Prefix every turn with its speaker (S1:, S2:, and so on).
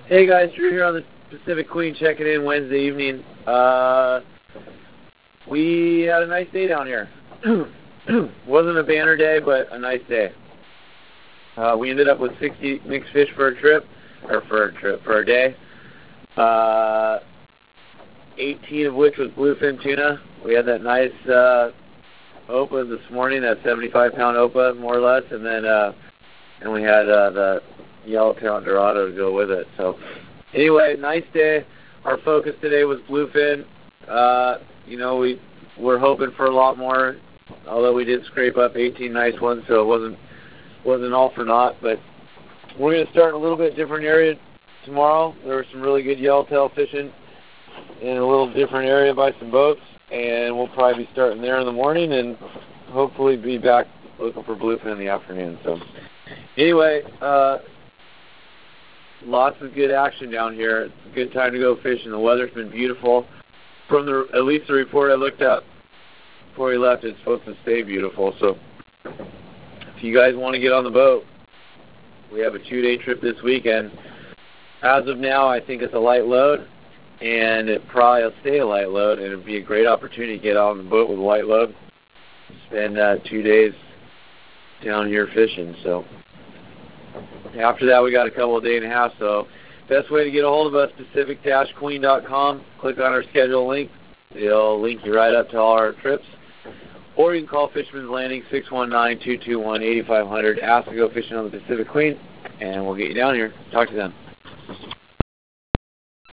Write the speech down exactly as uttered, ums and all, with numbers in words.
S1: Hey guys, Drew here on the Pacific Queen checking in Wednesday evening. Uh, we had a nice day down here. Wasn't a banner day, but a nice day. Uh, we ended up with sixty mixed fish for a trip, or for a trip, for a day. Uh, eighteen of which was bluefin tuna. We had that nice uh, O P A this morning, that seventy-five pound O P A, more or less, and then uh, and we had uh, the yellowtail dorado to go with it. So anyway, nice day. Our focus today was bluefin. Uh, you know, we we're hoping for a lot more, although we did scrape up eighteen nice ones, so it wasn't wasn't all for naught. But we're going to start in a little bit different area tomorrow. There was some really good yellowtail fishing in a little different area by some boats, and we'll probably be starting there in the morning and hopefully be back looking for bluefin in the afternoon. So anyway, uh, lots of good action down here. It's a good time to go fishing. The weather's been beautiful. From the at least the report I looked at before we left, it's supposed to stay beautiful. So if you guys want to get on the boat, we have a two-day trip this weekend. As of now, I think it's a light load, and it probably will stay a light load, and it'd be a great opportunity to get on the boat with a light load, spend uh, two days down here fishing. So after that, we got a couple of day and a half. So best way to get a hold of us, pacific dash queen dot com. Click on our schedule link. It'll link you right up to all our trips. Or you can call Fisherman's Landing, six one nine, two two one, eight five zero zero. Ask to go fishing on the Pacific Queen, and we'll get you down here. Talk to them.